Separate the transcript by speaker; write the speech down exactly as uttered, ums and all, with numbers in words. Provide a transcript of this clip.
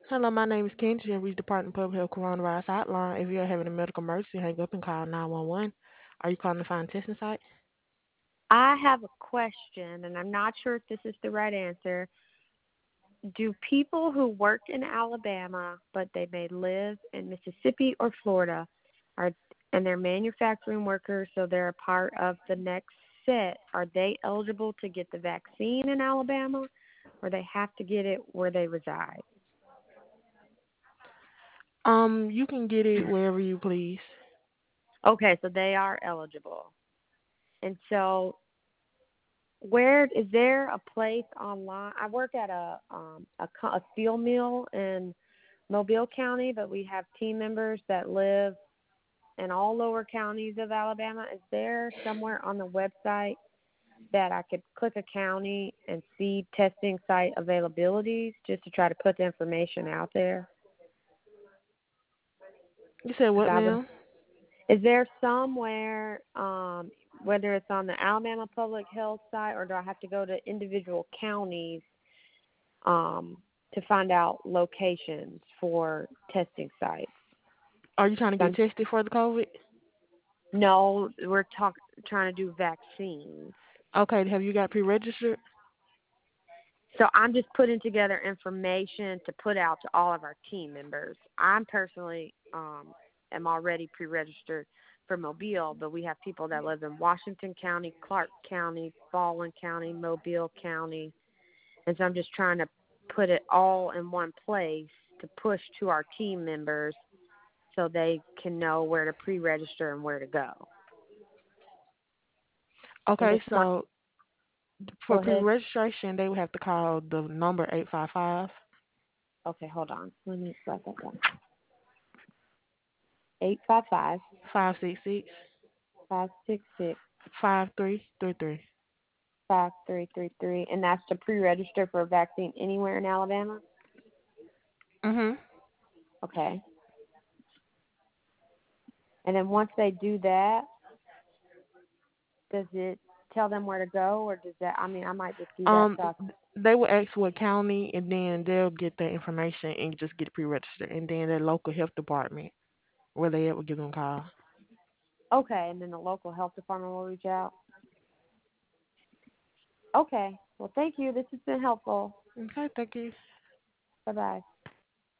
Speaker 1: Hello, my name is Kenji and reach Department of Public Health Coronavirus Hotline. If you're having a medical emergency, hang up and call nine one one. Are you calling to find a testing site?
Speaker 2: I have a question, and I'm not sure if this is the right answer. Do people who work in Alabama, but they may live in Mississippi or Florida, are and they're manufacturing workers, so they're a part of the next set, are they eligible to get the vaccine in Alabama, or they have to get it where they reside?
Speaker 1: Um, you can get it wherever you please.
Speaker 2: Okay, so they are eligible. And so where is there a place online? I work at a um a, co- a steel mill in Mobile County, but we have team members that live in all lower counties of Alabama. Is there somewhere on the website that I could click a county and see testing site availabilities just to try to put the information out there?
Speaker 1: You said
Speaker 2: 'Cause
Speaker 1: what
Speaker 2: I would.
Speaker 1: now?
Speaker 2: Is there somewhere, um, whether it's on the Alabama Public Health site or do I have to go to individual counties um, to find out locations for testing sites?
Speaker 1: Are you trying to get
Speaker 2: I'm,
Speaker 1: tested for the COVID?
Speaker 2: no, we're talk, trying to do vaccines.
Speaker 1: Okay, have you got pre-registered?
Speaker 2: So I'm just putting together information to put out to all of our team members. I'm personally um, am already pre-registered for Mobile, but we have people that live in Washington County, Clark County, Baldwin County, Mobile County, and so I'm just trying to put it all in one place to push to our team members so they can know where to pre-register and where to go. And
Speaker 1: Okay,
Speaker 2: it's not.
Speaker 1: so for
Speaker 2: Go ahead.
Speaker 1: pre-registration, they would have to call the number eight five five,
Speaker 2: Okay, hold on. Let me write that down. Eight five five
Speaker 1: five six six,
Speaker 2: five six six.
Speaker 1: five three three three.
Speaker 2: Five three three three, and that's to pre-register for a vaccine anywhere in Alabama.
Speaker 1: Mhm.
Speaker 2: Okay, and then once they do that, does it tell them where to go, or does that? I mean, I might just do that.
Speaker 1: Um,
Speaker 2: So,
Speaker 1: they will ask what county, and then they'll get that information and just get it pre-registered, and then their local health department, where they at, will give them a call.
Speaker 2: okay, and then the local health department will reach out. Okay, well, thank you. This has been helpful.
Speaker 1: Okay, thank you.
Speaker 2: Bye bye.